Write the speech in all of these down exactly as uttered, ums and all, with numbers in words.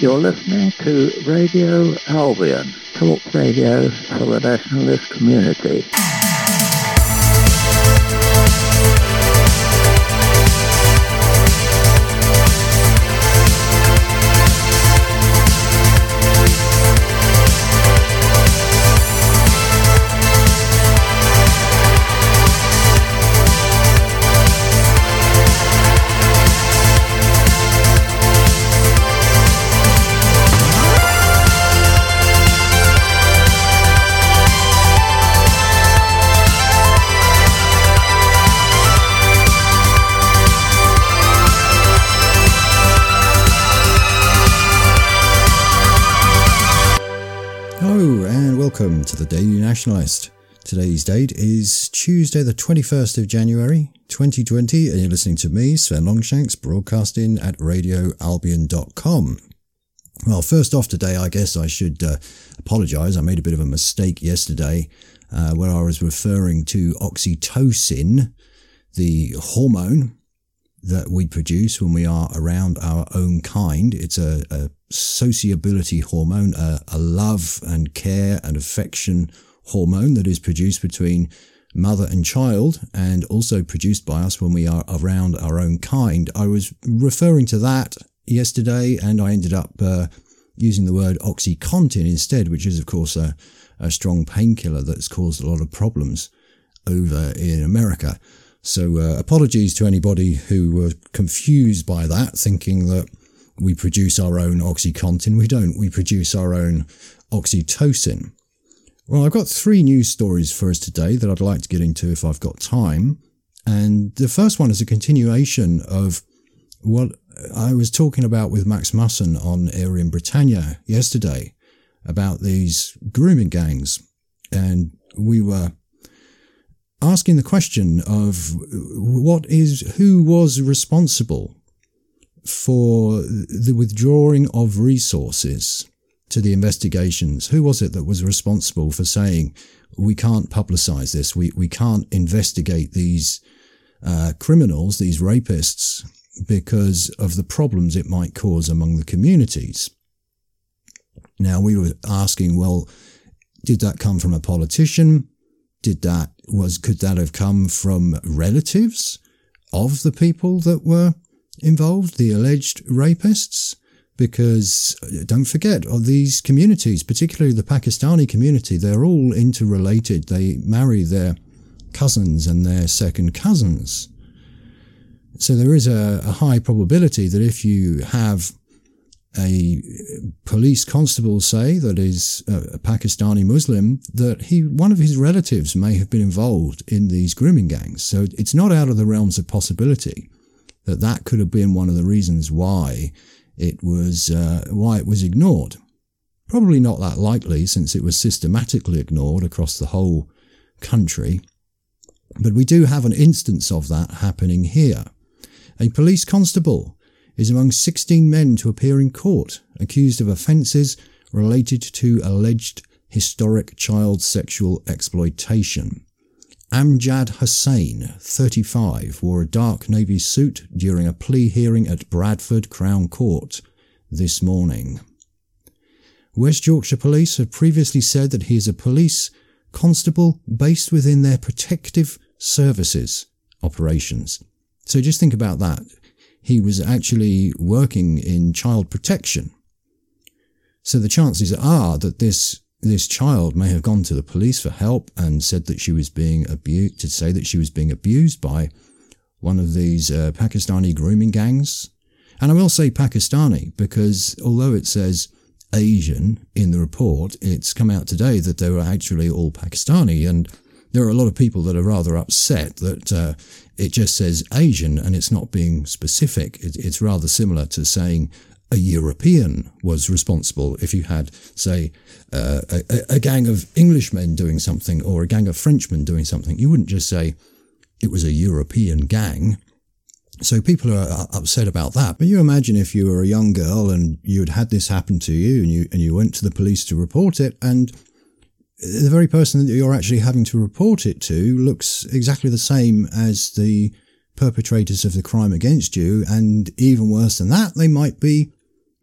You're listening to Radio Albion, talk radio for the nationalist community. Welcome to the Daily Nationalist. Today's date is Tuesday the twenty-first of January twenty twenty and you're listening to me, Sven Longshanks, broadcasting at radio albion dot com. Well, first off today, I guess I should uh, apologise. I made a bit of a mistake yesterday uh, where I was referring to oxytocin, the hormone that we produce when we are around our own kind. It's a, a sociability hormone, a, a love and care and affection hormone that is produced between mother and child and also produced by us when we are around our own kind. I was referring to that yesterday and I ended up uh, using the word OxyContin instead, which is of course a, a strong painkiller that's caused a lot of problems over in America. So uh, apologies to anybody who were confused by that, thinking that we produce our own OxyContin. We don't. We produce our own oxytocin. Well, I've got three news stories for us today that I'd like to get into if I've got time. And the first one is a continuation of what I was talking about with Max Musson on Air in Britannia yesterday about these grooming gangs. And we were asking the question of what is, who was responsible for the withdrawing of resources to the investigations. Who was it that was responsible for saying, we can't publicise this, we, we can't investigate these uh, criminals, these rapists, because of the problems it might cause among the communities? Now, we were asking, well, did that come from a politician? Did that, was, could that have come from relatives of the people that were involved, the alleged rapists? Because don't forget, of these communities, particularly the Pakistani community, they're all interrelated. They marry their cousins and their second cousins. So there is a, a high probability that if you have a police constable, say, that is a Pakistani Muslim, that he, one of his relatives may have been involved in these grooming gangs. So it's not out of the realms of possibility that that could have been one of the reasons why it was, uh, why it was ignored. Probably not that likely, since it was systematically ignored across the whole country. But we do have an instance of that happening here. A police constable is among sixteen men to appear in court, accused of offences related to alleged historic child sexual exploitation. Amjad Hussain, thirty-five, wore a dark navy suit during a plea hearing at Bradford Crown Court this morning. West Yorkshire Police have previously said that he is a police constable based within their protective services operations. So just think about that. He was actually working in child protection. So the chances are that this this child may have gone to the police for help and said that she was being abused, to say that she was being abused by one of these uh, Pakistani grooming gangs. And I will say Pakistani because although it says Asian in the report, it's come out today that they were actually all Pakistani, and there are a lot of people that are rather upset that uh, it just says Asian and it's not being specific. It, it's rather similar to saying a European was responsible. If you had, say, uh, a, a gang of Englishmen doing something or a gang of Frenchmen doing something, you wouldn't just say it was a European gang. So people are upset about that. But you imagine if you were a young girl and you had had this happen to you and you and you went to the police to report it, and the very person that you're actually having to report it to looks exactly the same as the perpetrators of the crime against you, and even worse than that, they might be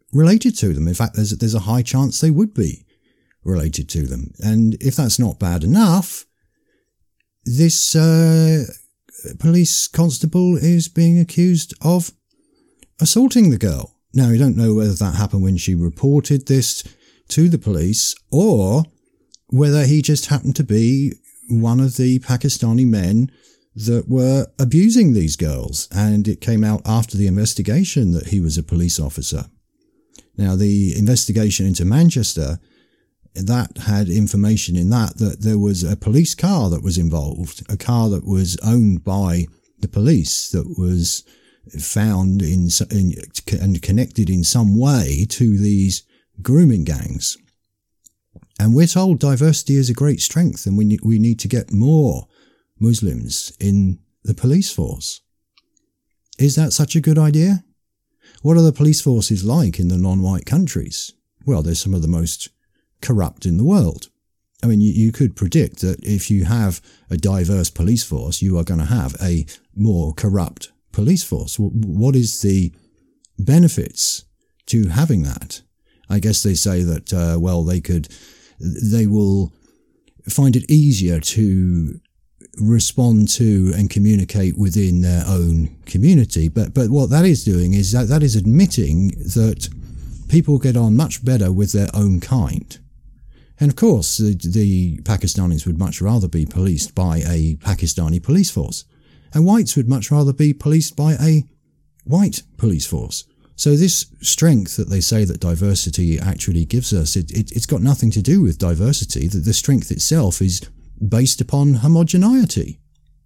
related to them. In fact, there's, there's a high chance they would be related to them. And if that's not bad enough, this uh, police constable is being accused of assaulting the girl. Now, we don't know whether that happened when she reported this to the police or whether he just happened to be one of the Pakistani men that were abusing these girls, and it came out after the investigation that he was a police officer. Now, the investigation into Manchester, that had information in that that there was a police car that was involved, a car that was owned by the police that was found in, in and connected in some way to these grooming gangs. And we're told diversity is a great strength, and we need, we need to get more Muslims in the police force. Is that such a good idea? What are the police forces like in the non-white countries? Well, they're some of the most corrupt in the world. I mean, you, you could predict that if you have a diverse police force, you are going to have a more corrupt police force. What is the benefits to having that? I guess they say that, uh, well, they could, they will find it easier to respond to and communicate within their own community. But, but what that is doing is that, that is admitting that people get on much better with their own kind. And of course, the, the Pakistanis would much rather be policed by a Pakistani police force. And whites would much rather be policed by a white police force. So this strength that they say that diversity actually gives us, it, it, it's got nothing to do with diversity. The, the strength itself is based upon homogeneity.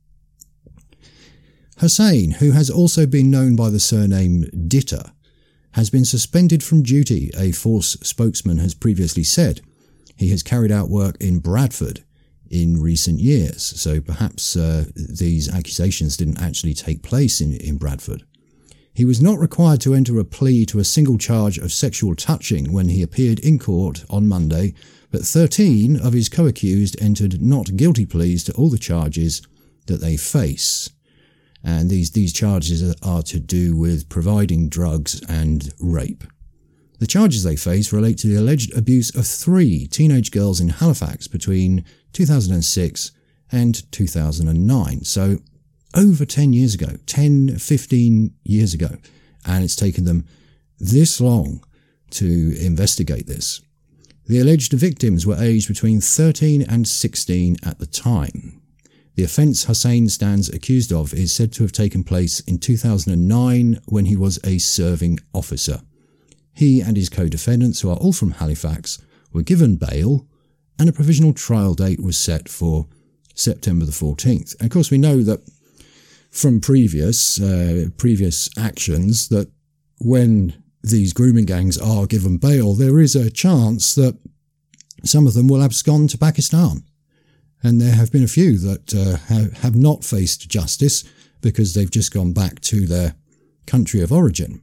Hussain, who has also been known by the surname Ditter, has been suspended from duty, a force spokesman has previously said. He has carried out work in Bradford in recent years, so perhaps uh, these accusations didn't actually take place in, in Bradford. He was not required to enter a plea to a single charge of sexual touching when he appeared in court on Monday, but thirteen of his co-accused entered not guilty pleas to all the charges that they face. And these, these charges are to do with providing drugs and rape. The charges they face relate to the alleged abuse of three teenage girls in Halifax between two thousand six and two thousand nine. So over ten years ago, ten, fifteen years ago. And it's taken them this long to investigate this. The alleged victims were aged between thirteen and sixteen at the time. The offence Hussain stands accused of is said to have taken place in two thousand nine when he was a serving officer. He and his co-defendants, who are all from Halifax, were given bail, and a provisional trial date was set for September the fourteenth. And of course, we know that from previous uh, previous actions that when these grooming gangs are given bail, there is a chance that some of them will abscond to Pakistan. And there have been a few that uh, have, have not faced justice because they've just gone back to their country of origin.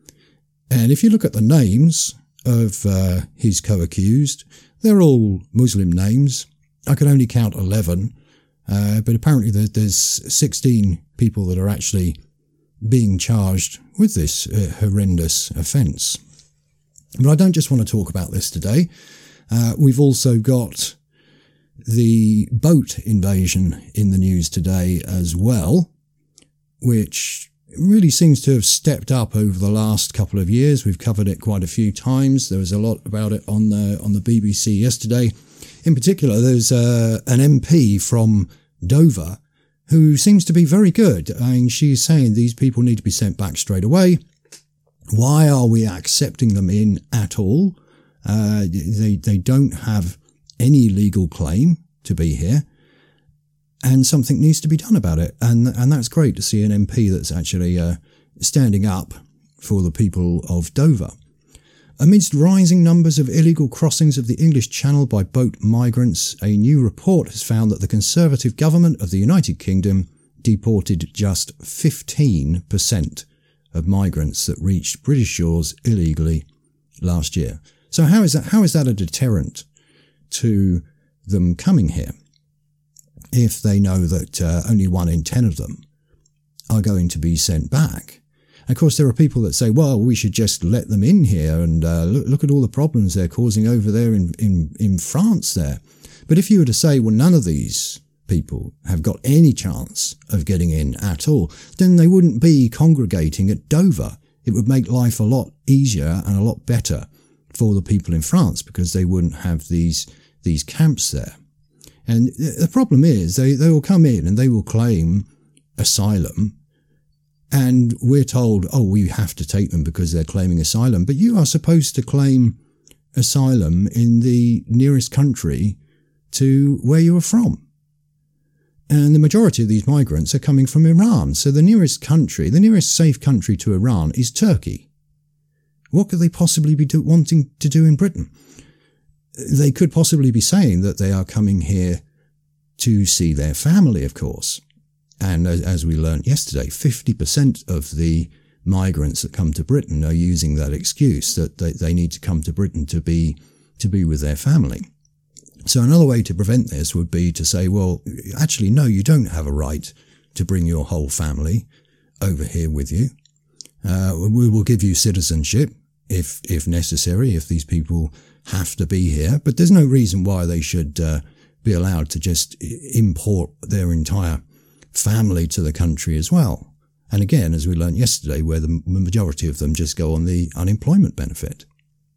And if you look at the names of uh, his co-accused, they're all Muslim names. I could only count eleven, uh, but apparently there, there's sixteen people that are actually being charged with this uh, horrendous offence. But I don't just want to talk about this today. Uh, we've also got the boat invasion in the news today as well, which really seems to have stepped up over the last couple of years. We've covered it quite a few times. There was a lot about it on the on the B B C yesterday. In particular, there's uh, an M P from Dover who seems to be very good. I mean, she's saying these people need to be sent back straight away. Why are we accepting them in at all? Uh, they they don't have any legal claim to be here. And something needs to be done about it. And and that's great to see an M P that's actually uh, standing up for the people of Dover. Amidst rising numbers of illegal crossings of the English Channel by boat migrants, a new report has found that the Conservative government of the United Kingdom deported just fifteen percent of migrants that reached British shores illegally last year. So how is that, how is that a deterrent to them coming here? If they know that uh, only one in ten of them are going to be sent back. Of course, there are people that say, well, we should just let them in here and uh, look, look at all the problems they're causing over there in, in, in France there. But if you were to say, well, none of these people have got any chance of getting in at all, then they wouldn't be congregating at Dover. It would make life a lot easier and a lot better for the people in France because they wouldn't have these these camps there. And the problem is they, they will come in and they will claim asylum, and we're told, oh, we have to take them because they're claiming asylum. But you are supposed to claim asylum in the nearest country to where you are from. And the majority of these migrants are coming from Iran. So the nearest country, the nearest safe country to Iran is Turkey. What could they possibly be do, wanting to do in Britain? They could possibly be saying that they are coming here to see their family, of course. And as, as we learnt yesterday, fifty percent of the migrants that come to Britain are using that excuse that they, they need to come to Britain to be, to be with their family. So another way to prevent this would be to say, well, actually, no, you don't have a right to bring your whole family over here with you. Uh, we will give you citizenship if, if necessary, if these people have to be here. But there's no reason why they should uh, be allowed to just import their entire family to the country as well. And again, as we learned yesterday, where the majority of them just go on the unemployment benefit.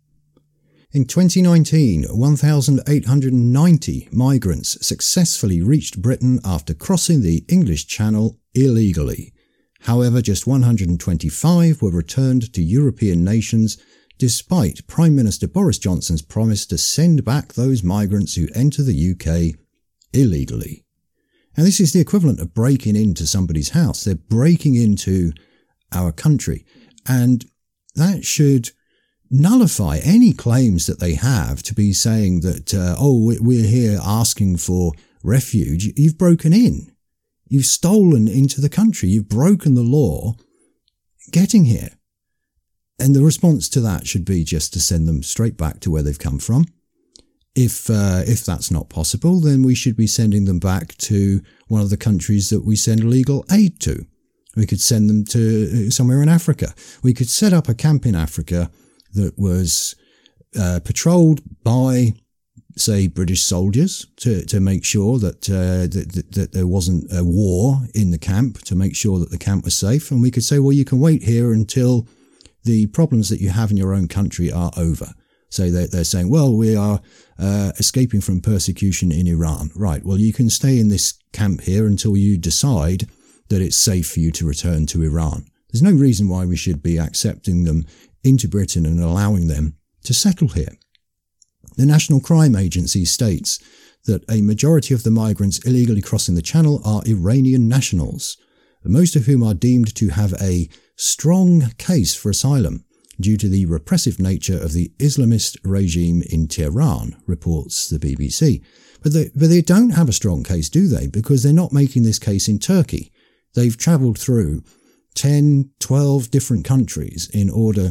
In twenty nineteen, one thousand eight hundred ninety migrants successfully reached Britain after crossing the English Channel illegally. However, just one hundred twenty-five were returned to European nations, despite Prime Minister Boris Johnson's promise to send back those migrants who enter the U K illegally. Now, this is the equivalent of breaking into somebody's house. They're breaking into our country, and that should nullify any claims that they have to be saying that, uh, oh, we're here asking for refuge. You've broken in. You've stolen into the country. You've broken the law getting here. And the response to that should be just to send them straight back to where they've come from. If uh, if that's not possible, then we should be sending them back to one of the countries that we send legal aid to. We could send them to somewhere in Africa. We could set up a camp in Africa that was uh, patrolled by, say, British soldiers to, to make sure that, uh, that, that there wasn't a war in the camp, to make sure that the camp was safe. And we could say, well, you can wait here until the problems that you have in your own country are over. So they're, they're saying, well, we are uh, escaping from persecution in Iran. Right, well, you can stay in this camp here until you decide that it's safe for you to return to Iran. There's no reason why we should be accepting them into Britain and allowing them to settle here. The National Crime Agency states that a majority of the migrants illegally crossing the Channel are Iranian nationals, most of whom are deemed to have a strong case for asylum due to the repressive nature of the Islamist regime in Tehran, reports the B B C. But they, but they don't have a strong case, do they? Because they're not making this case in Turkey. They've travelled through ten, twelve different countries in order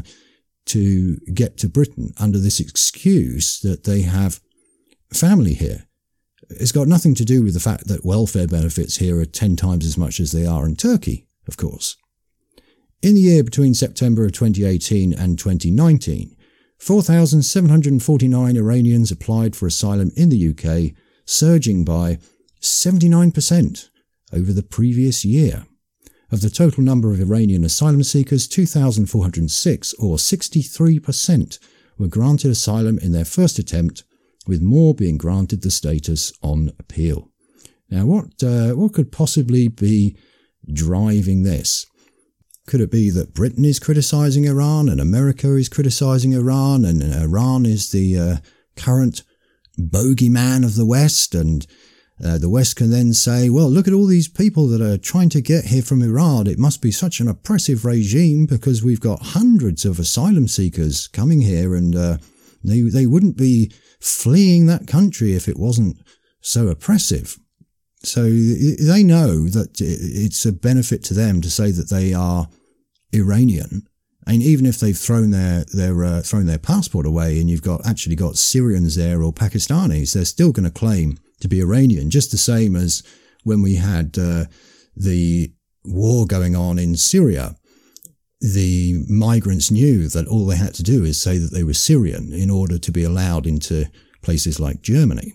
to get to Britain under this excuse that they have family here. It's got nothing to do with the fact that welfare benefits here are ten times as much as they are in Turkey, of course. In the year between September of twenty eighteen and twenty nineteen, four thousand seven hundred forty-nine Iranians applied for asylum in the U K, surging by seventy-nine percent over the previous year. Of the total number of Iranian asylum seekers, two thousand four hundred six, or sixty-three percent, were granted asylum in their first attempt, with more being granted the status on appeal. Now, what uh, what could possibly be driving this? Could it be that Britain is criticising Iran and America is criticising Iran and Iran is the uh, current bogeyman of the West, and uh, the West can then say, well, look at all these people that are trying to get here from Iran. It must be such an oppressive regime because we've got hundreds of asylum seekers coming here, and uh, they they wouldn't be fleeing that country if it wasn't so oppressive. So they know that it's a benefit to them to say that they are Iranian. And even if they've thrown their their uh, thrown their passport away, and you've got actually got Syrians there or Pakistanis, they're still going to claim to be Iranian, just the same as when we had uh, the war going on in Syria. the migrants knew that all they had to do is say that they were Syrian in order to be allowed into places like Germany.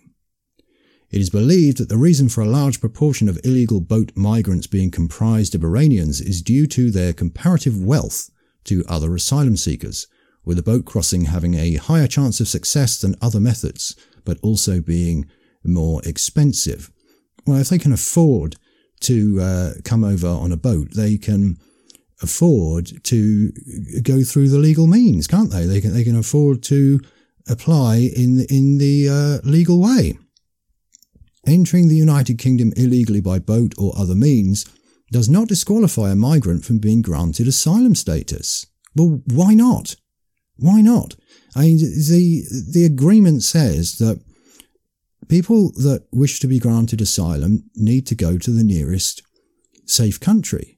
It is believed that the reason for a large proportion of illegal boat migrants being comprised of Iranians is due to their comparative wealth to other asylum seekers, with a boat crossing having a higher chance of success than other methods, but also being more expensive. Well, if they can afford to uh, come over on a boat, they can afford to go through the legal means, can't they? They can they can afford to apply in in the uh, legal way. Entering the United Kingdom illegally by boat or other means does not disqualify a migrant from being granted asylum status. Well, why not? Why not? I mean, the the agreement says that people that wish to be granted asylum need to go to the nearest safe country,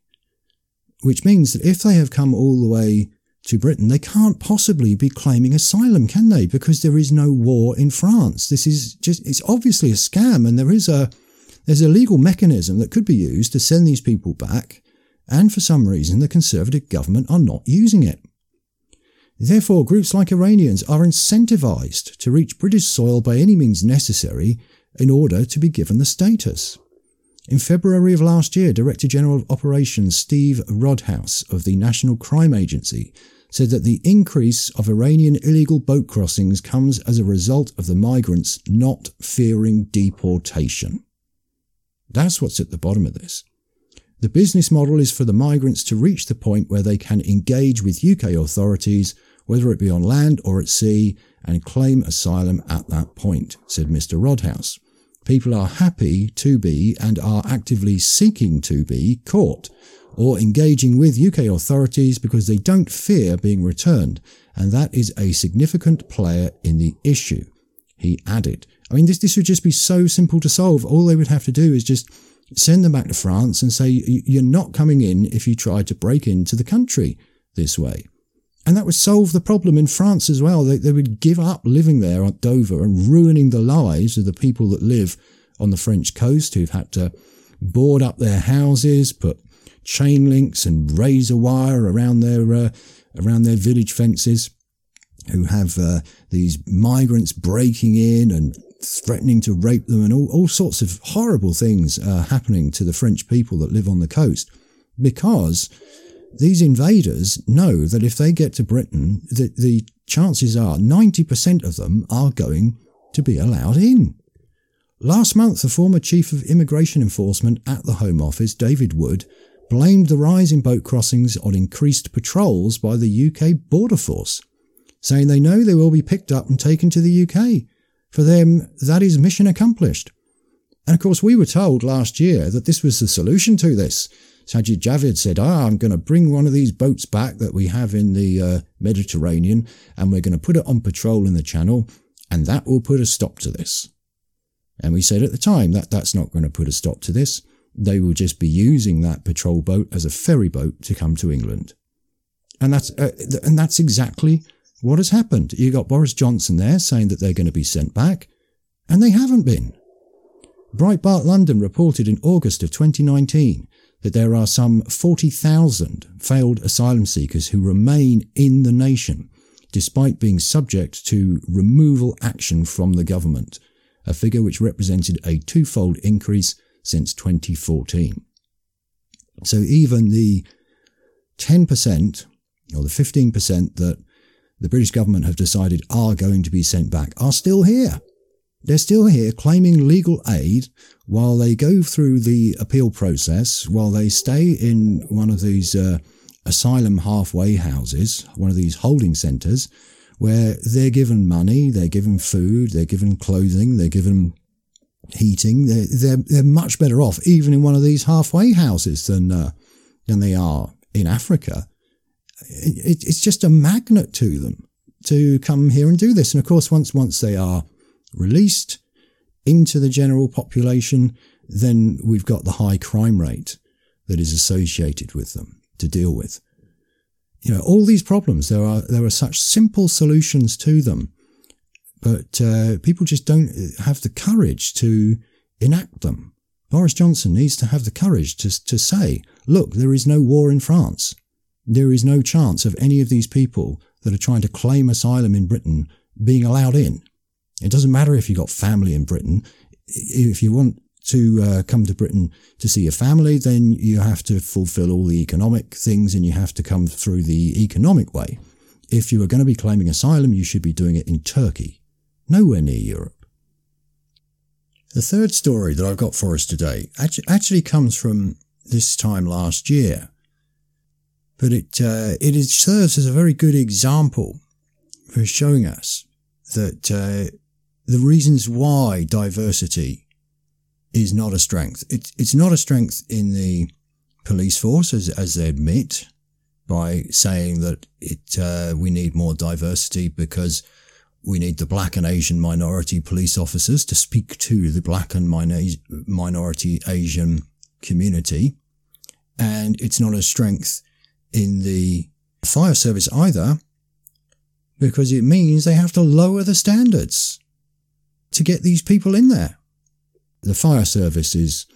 which means that if they have come all the way to Britain, they can't possibly be claiming asylum, can they? Because there is no war in France. This is just, it's obviously a scam, and there is a, there's a legal mechanism that could be used to send these people back, and for some reason the Conservative government are not using it. Therefore, groups like Iranians are incentivised to reach British soil by any means necessary in order to be given the status. In February of last year, Director General of Operations Steve Rodhouse of the National Crime Agency said that the increase of Iranian illegal boat crossings comes as a result of the migrants not fearing deportation. That's what's at the bottom of this. The business model is for the migrants to reach the point where they can engage with U K authorities, whether it be on land or at sea, and claim asylum at that point, said Mister Rodhouse. People are happy to be and are actively seeking to be caught or engaging with U K authorities because they don't fear being returned, and that is a significant player in the issue, he added. I mean, this, this would just be so simple to solve. All they would have to do is just send them back to France and say, you're not coming in if you try to break into the country this way. And that would solve the problem in France as well. They, they would give up living there at Dover and ruining the lives of the people that live on the French coast, who've had to board up their houses, put chain links and razor wire around their uh, around their village fences, who have uh, these migrants breaking in and threatening to rape them, and all, all sorts of horrible things uh, happening to the French people that live on the coast, because these invaders know that if they get to Britain, the, the chances are ninety percent of them are going to be allowed in. Last month, the former Chief of Immigration Enforcement at the Home Office, David Wood, blamed the rise in boat crossings on increased patrols by the U K Border Force, saying they know they will be picked up and taken to the U K. For them, that is mission accomplished. And of course, we were told last year that this was the solution to this. Sajid Javid said, ah, I'm going to bring one of these boats back that we have in the uh, Mediterranean, and we're going to put it on patrol in the Channel, and that will put a stop to this. And we said at the time that that's not going to put a stop to this. They will just be using that patrol boat as a ferry boat to come to England. And that's, uh, th- and that's exactly what has happened. You got Boris Johnson there saying that they're going to be sent back, and they haven't been. Breitbart London reported in August of twenty nineteen that there are some forty thousand failed asylum seekers who remain in the nation, despite being subject to removal action from the government, a figure which represented a twofold increase since twenty fourteen. So even the ten percent, or the fifteen percent that the British government have decided are going to be sent back are still here. They're still here claiming legal aid while they go through the appeal process, while they stay in one of these uh, asylum halfway houses, one of these holding centres, where they're given money, they're given food, they're given clothing, they're given heating. They're, they're, they're much better off even in one of these halfway houses than, uh, than they are in Africa. It, it's just a magnet to them to come here and do this. And of course, once, once they are released into the general population, then we've got the high crime rate that is associated with them to deal with. You know, all these problems, there are, there are such simple solutions to them, but uh, people just don't have the courage to enact them. Boris Johnson needs to have the courage to, to say, look, there is no war in France. There is no chance of any of these people that are trying to claim asylum in Britain being allowed in. It doesn't matter if you've got family in Britain. If you want to uh, come to Britain to see your family, then you have to fulfill all the economic things and you have to come through the economic way. If you are going to be claiming asylum, you should be doing it in Turkey, nowhere near Europe. The third story that I've got for us today actually comes from this time last year, but it uh, it is, serves as a very good example for showing us that uh, the reasons why diversity is not a strength. It, it's not a strength in the police force, as, as they admit, by saying that it uh, we need more diversity because we need the black and Asian minority police officers to speak to the black and minor- minority Asian community. And it's not a strength in the fire service either, because it means they have to lower the standards to get these people in there. The fire service is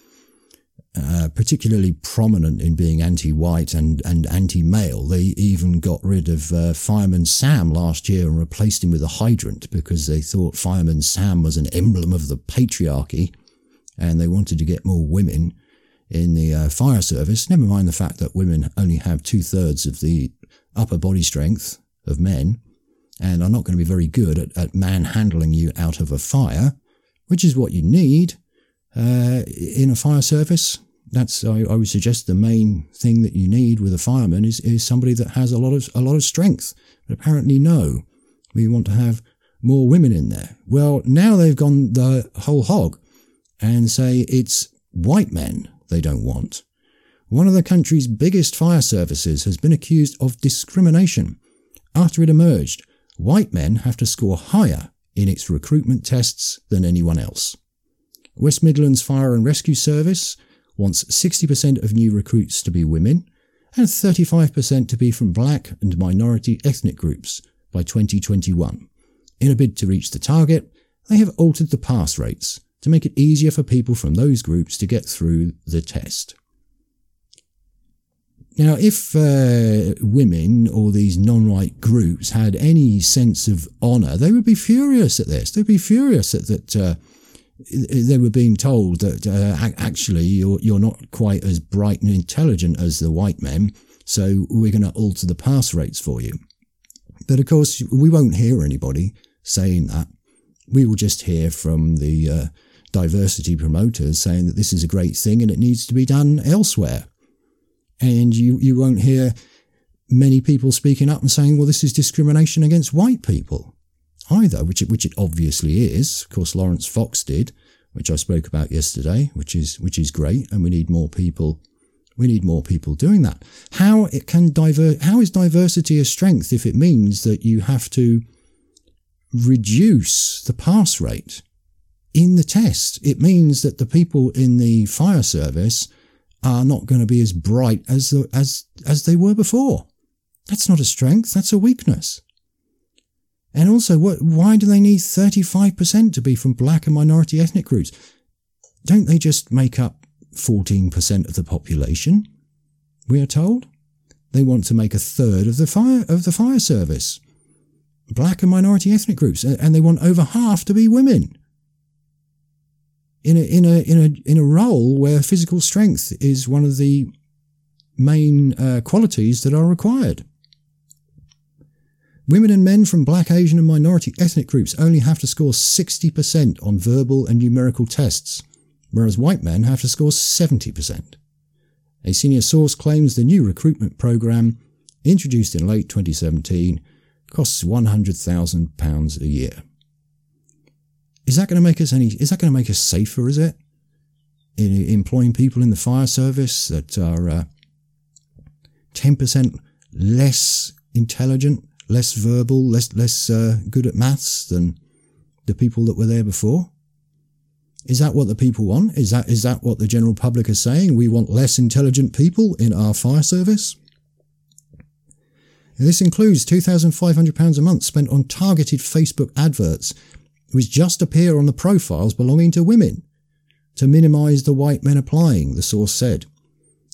uh, particularly prominent in being anti-white and, and anti-male. They even got rid of uh, Fireman Sam last year and replaced him with a hydrant because they thought Fireman Sam was an emblem of the patriarchy and they wanted to get more women in the uh, fire service. Never mind the fact that women only have two-thirds of the upper body strength of men and are not going to be very good at, at manhandling you out of a fire, which is what you need uh, in a fire service. That's, I, I would suggest, the main thing that you need with a fireman is, is somebody that has a lot of a lot of strength. But apparently, no, we want to have more women in there. Well, now they've gone the whole hog and say it's white men they don't want. One of the country's biggest fire services has been accused of discrimination after it emerged white men have to score higher in its recruitment tests than anyone else. West Midlands Fire and Rescue Service wants sixty percent of new recruits to be women and thirty-five percent to be from black and minority ethnic groups by twenty twenty-one. In a bid to reach the target, they have altered the pass rates to make it easier for people from those groups to get through the test. Now, if uh, women or these non-white groups had any sense of honour, they would be furious at this. They'd be furious at that uh, they were being told that uh, actually you're, you're not quite as bright and intelligent as the white men, so we're going to alter the pass rates for you. But of course, we won't hear anybody saying that. We will just hear from the uh, diversity promoters saying that this is a great thing and it needs to be done elsewhere. And you, you won't hear many people speaking up and saying, well, this is discrimination against white people either, which it, which it obviously is. Of course, Lawrence Fox did, which I spoke about yesterday, which is, which is great. And we need more people. We need more people doing that. How it can diver, how is diversity a strength if it means that you have to reduce the pass rate in the test? It means that the people in the fire service are not going to be as bright as the, as as they were before. That's not a strength, that's a weakness. And also, what, why do they need thirty-five percent to be from black and minority ethnic groups? Don't they just make up fourteen percent of the population, we are told? They want to make a third of the fire of the fire service black and minority ethnic groups, and they want over half to be women. In a in a in a in a role where physical strength is one of the main uh, qualities that are required. Women and men from black, Asian and minority ethnic groups only have to score sixty percent on verbal and numerical tests, whereas white men have to score seventy percent. A senior source claims the new recruitment programme, introduced in late twenty seventeen, costs one hundred thousand pounds a year. Is that going to make us any, is that going to make us safer, is it? In employing people in the fire service that are uh, ten percent less intelligent, less verbal, less less uh, good at maths than the people that were there before? Is that what the people want? Is that is that what the general public is saying? We want less intelligent people in our fire service? This includes two thousand five hundred pounds a month spent on targeted Facebook adverts which just appear on the profiles belonging to women to minimise the white men applying, the source said.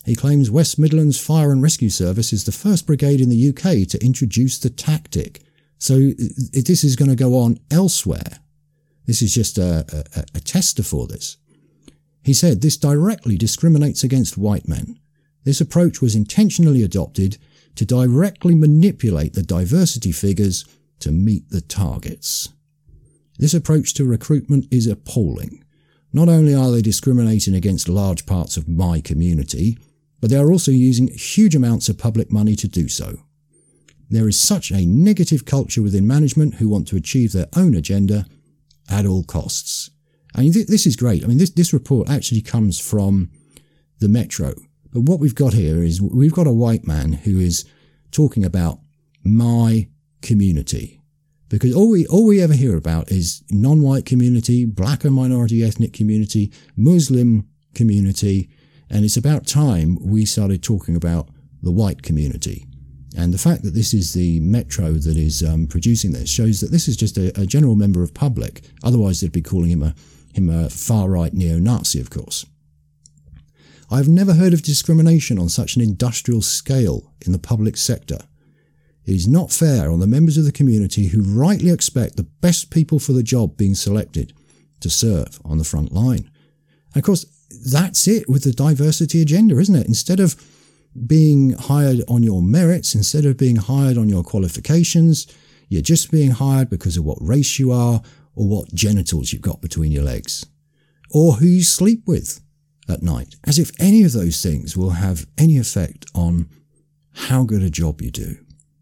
He claims West Midlands Fire and Rescue Service is the first brigade in the U K to introduce the tactic. So this is going to go on elsewhere. This is just a, a, a tester for this. He said this directly discriminates against white men. This approach was intentionally adopted to directly manipulate the diversity figures to meet the targets. This approach to recruitment is appalling. Not only are they discriminating against large parts of my community, but they are also using huge amounts of public money to do so. There is such a negative culture within management who want to achieve their own agenda at all costs. And th- this is great. I mean, this, this report actually comes from the Metro. But what we've got here is we've got a white man who is talking about my community. Because all we, all we ever hear about is non-white community, black and minority ethnic community, Muslim community. And it's about time we started talking about the white community. And the fact that this is the Metro that is um, producing this shows that this is just a, a general member of public. Otherwise, they'd be calling him a him a far-right neo-Nazi, of course. I've never heard of discrimination on such an industrial scale in the public sector. It is not fair on the members of the community who rightly expect the best people for the job being selected to serve on the front line. And of course, that's it with the diversity agenda, isn't it? Instead of being hired on your merits, instead of being hired on your qualifications, you're just being hired because of what race you are or what genitals you've got between your legs, or who you sleep with at night, as if any of those things will have any effect on how good a job you do.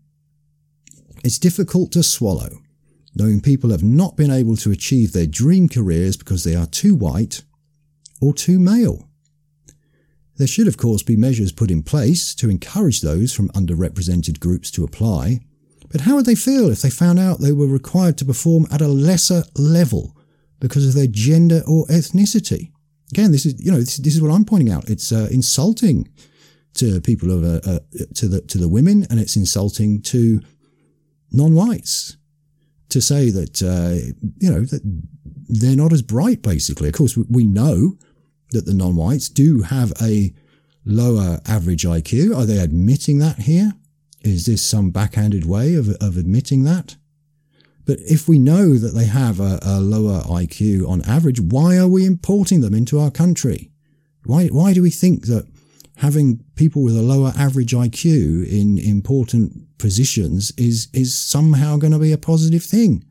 It's difficult to swallow, knowing people have not been able to achieve their dream careers because they are too white or too male. There should, of course, be measures put in place to encourage those from underrepresented groups to apply. But how would they feel if they found out they were required to perform at a lesser level because of their gender or ethnicity? Again, this is, you know, this, this is what I'm pointing out. It's uh, insulting to people of, uh, uh, to the to the women, and it's insulting to non-whites to say that, uh, you know, that they're not as bright, basically. Of course, we know that the non-whites do have a lower average I Q. Are they admitting that here? Is this some backhanded way of, of admitting that? But if we know that they have a, a lower I Q on average, why are we importing them into our country? Why, why do we think that having people with a lower average I Q in important positions is, is somehow going to be a positive thing?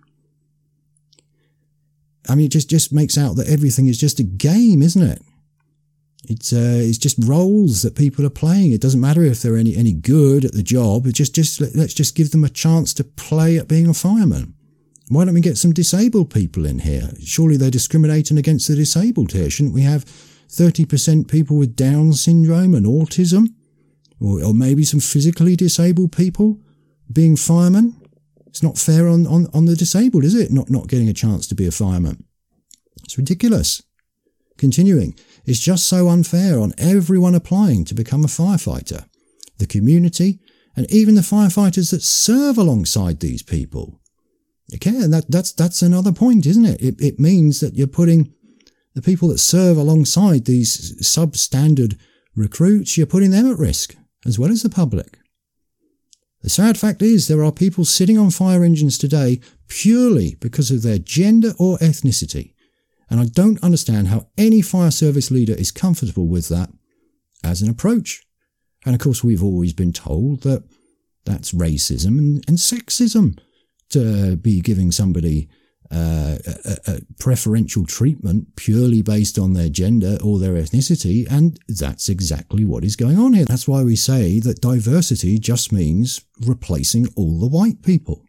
I mean, it just, just makes out that everything is just a game, isn't it? It's uh, it's just roles that people are playing. It doesn't matter if they're any any good at the job. It's just just let's just give them a chance to play at being a fireman. Why don't we get some disabled people in here? Surely they're discriminating against the disabled here. Shouldn't we have thirty percent people with Down syndrome and autism, or or maybe some physically disabled people being firemen? It's not fair on on on the disabled, is it? Not not getting a chance to be a fireman. It's ridiculous. Continuing, it's just so unfair on everyone applying to become a firefighter, the community, and even the firefighters that serve alongside these people. Okay, and that, that's that's another point, isn't it? it? It means that you're putting the people that serve alongside these substandard recruits, you're putting them at risk, as well as the public. The sad fact is there are people sitting on fire engines today purely because of their gender or ethnicity. And I don't understand how any fire service leader is comfortable with that as an approach. And of course, we've always been told that that's racism and, and sexism to be giving somebody uh, a, a preferential treatment purely based on their gender or their ethnicity. And that's exactly what is going on here. That's why we say that diversity just means replacing all the white people.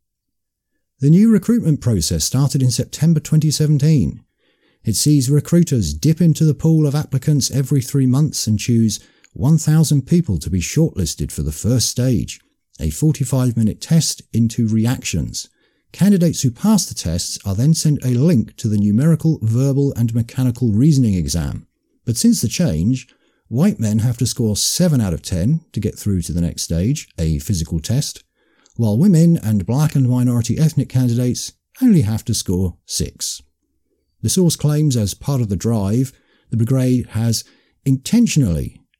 The new recruitment process started in September twenty seventeen. It sees recruiters dip into the pool of applicants every three months and choose one thousand people to be shortlisted for the first stage, a forty-five minute test into reactions. Candidates who pass the tests are then sent a link to the numerical, verbal and mechanical reasoning exam. But since the change, white men have to score seven out of ten to get through to the next stage, a physical test, while women and black and minority ethnic candidates only have to score six. The source claims as part of the drive, the brigade has intentionally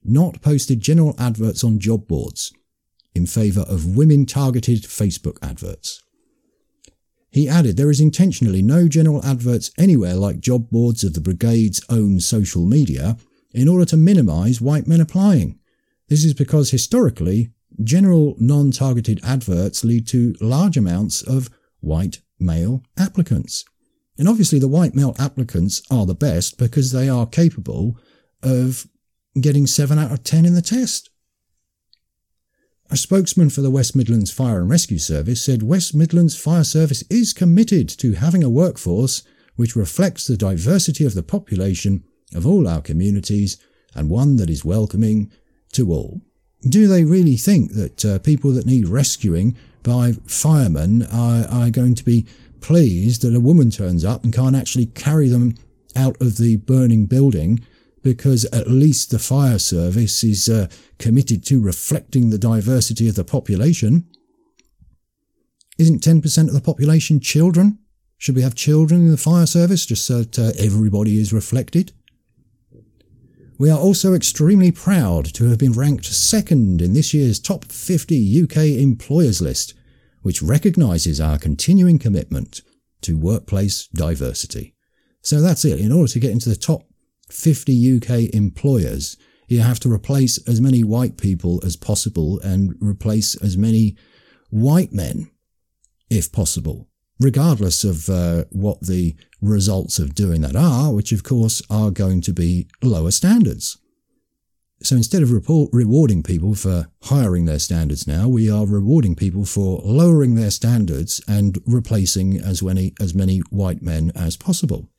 not posted general adverts on job boards in favour of women-targeted Facebook adverts. He added there is intentionally no general adverts anywhere like job boards of the brigade's own social media in order to minimise white men applying. This is because historically, general non-targeted adverts lead to large amounts of white male applicants. And obviously the white male applicants are the best because they are capable of getting seven out of ten in the test. A spokesman for the West Midlands Fire and Rescue Service said West Midlands Fire Service is committed to having a workforce which reflects the diversity of the population of all our communities and one that is welcoming to all. Do they really think that uh, people that need rescuing by firemen are, are going to be pleased that a woman turns up and can't actually carry them out of the burning building because at least the fire service is uh, committed to reflecting the diversity of the population? Isn't ten percent of the population children? Should we have children in the fire service just so that uh, everybody is reflected? We are also extremely proud to have been ranked second in this year's Top fifty U K Employers list, which recognises our continuing commitment to workplace diversity. So that's it. In order to get into the top fifty U K employers, you have to replace as many white people as possible and replace as many white men, if possible, regardless of uh, what the results of doing that are, which of course are going to be lower standards. So instead of report, rewarding people for hiring their standards now, we are rewarding people for lowering their standards and replacing as many, as many white men as possible.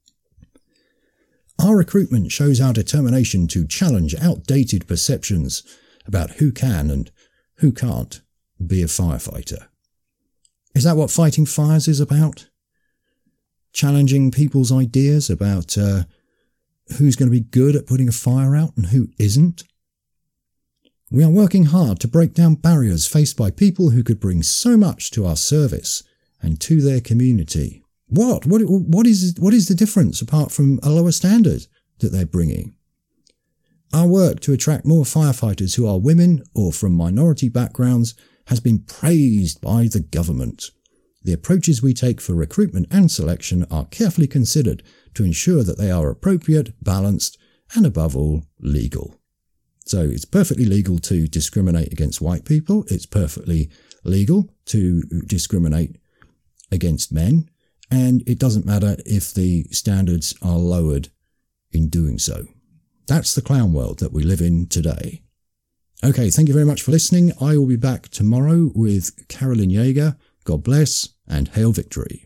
Our recruitment shows our determination to challenge outdated perceptions about who can and who can't be a firefighter. Is that what fighting fires is about? Challenging people's ideas about uh, who's going to be good at putting a fire out and who isn't? We are working hard to break down barriers faced by people who could bring so much to our service and to their community. What? What, what is, what is the difference apart from a lower standard that they're bringing? Our work to attract more firefighters who are women or from minority backgrounds has been praised by the government. The approaches we take for recruitment and selection are carefully considered to ensure that they are appropriate, balanced, and above all, legal. So it's perfectly legal to discriminate against white people. It's perfectly legal to discriminate against men. And it doesn't matter if the standards are lowered in doing so. That's the clown world that we live in today. Okay, thank you very much for listening. I will be back tomorrow with Carolyn Yeager. God bless and hail victory.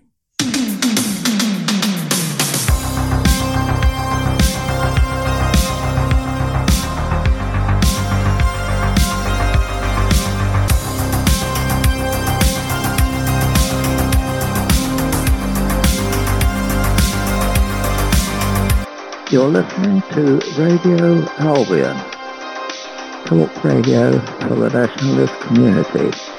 You're listening to Radio Albion, talk radio for the nationalist community.